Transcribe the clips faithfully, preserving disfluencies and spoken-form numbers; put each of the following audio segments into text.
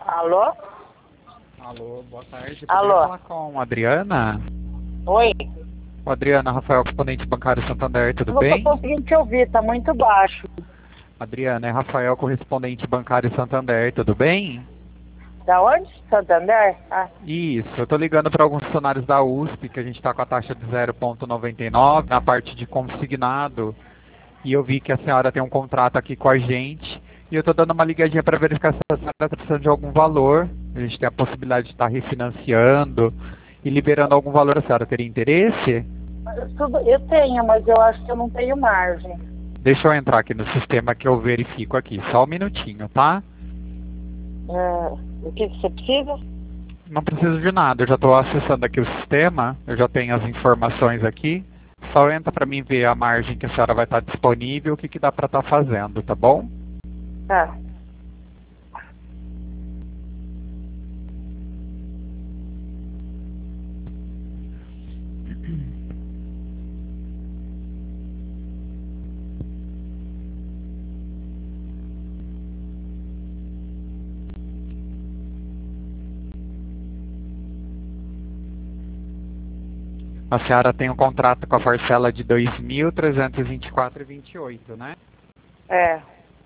Alô? Alô, boa tarde. Alô? Poderia falar com a Adriana? Oi? O Adriana, Rafael, correspondente bancário Santander, tudo Eu não tô bem? conseguindo te ouvir, tá muito baixo. Adriana, é Rafael, correspondente bancário Santander, tudo bem? Da onde? Santander? Ah, Isso, eu tô ligando para alguns funcionários da U S P, que a gente está com a taxa de zero vírgula noventa e nove na parte de consignado, e eu vi que a senhora tem um contrato aqui com a gente, e eu tô dando uma ligadinha para verificar se a senhora está precisando de algum valor. A gente tem a possibilidade de estar refinanciando e liberando algum valor. A senhora teria interesse? eu, tudo, eu tenho, mas eu acho que eu não tenho margem. Deixa eu entrar aqui no sistema que eu verifico aqui. Só um minutinho, tá? É, o que, que você precisa? Não preciso de nada. Eu já estou acessando aqui o sistema. Eu já tenho as informações aqui. Só entra para mim ver a margem que a senhora vai estar disponível, o que, que dá para estar fazendo, tá bom? Tá. A senhora tem um contrato com a parcela de dois mil trezentos e vinte e quatro reais e vinte e oito centavos, né? É.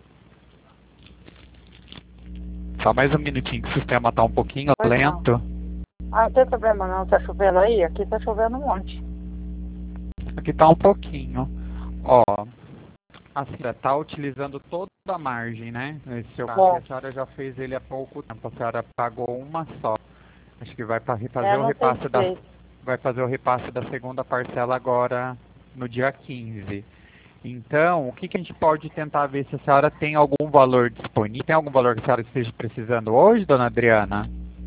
Só mais um minutinho que o sistema está um pouquinho Pois não. lento. Ah, não tem problema não. Tá chovendo aí? Aqui tá chovendo um monte. Aqui está um pouquinho. Ó, a senhora está utilizando toda a margem, né? Esse seu caso, É. a senhora já fez ele há pouco tempo. A senhora pagou uma só. Acho que vai para fazer É, o não tem repasse da jeito. vai fazer o repasse da segunda parcela agora no dia quinze. Então, o que, que a gente pode tentar ver se a senhora tem algum valor disponível? Tem algum valor que a senhora esteja precisando hoje, dona Adriana?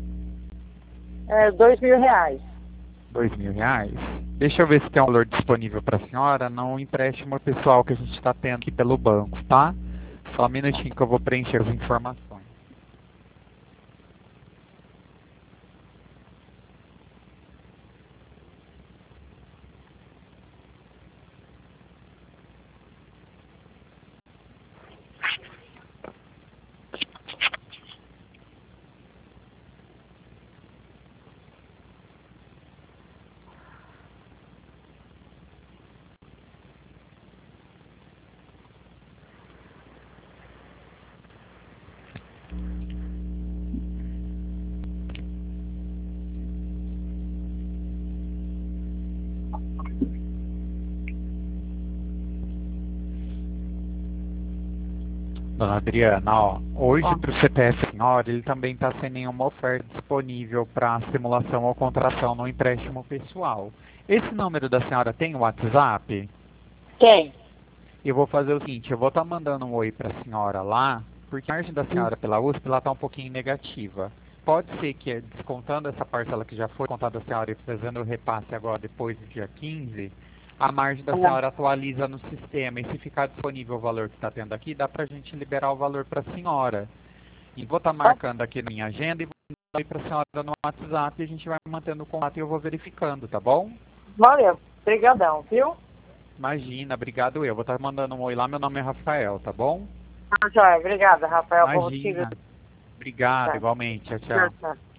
É, dois mil reais. Dois mil reais? Deixa eu ver se tem um valor disponível para a senhora no empréstimo pessoal que a gente está tendo aqui pelo banco, tá? Só um minutinho que eu vou preencher as informações. Dona Adriana, ó, hoje Ó. para o C P F senhora, ele também está sem nenhuma oferta disponível para simulação ou contratação no empréstimo pessoal. Esse número da senhora tem o WhatsApp? Quem? Eu vou fazer o seguinte, eu vou estar mandando um oi para a senhora lá, porque a margem da senhora pela U S P está um pouquinho negativa. Pode ser que, descontando essa parcela que já foi contada a senhora e fazendo o repasse agora depois do dia quinze, a margem da Ah. senhora atualiza no sistema e se ficar disponível o valor que está tendo aqui, dá para a gente liberar o valor para a senhora. E vou estar marcando aqui na minha agenda e vou mandar para a senhora no WhatsApp e a gente vai mantendo o contato e eu vou verificando, tá bom? Valeu. Obrigadão, viu? Imagina, obrigado eu. Vou estar mandando um oi lá, meu nome é Rafael, tá bom? Ah, joia. Obrigada, Rafael. Bom Imagina. dia. Obrigado, Tá. igualmente. Tchau, Tchau, tchau. tchau.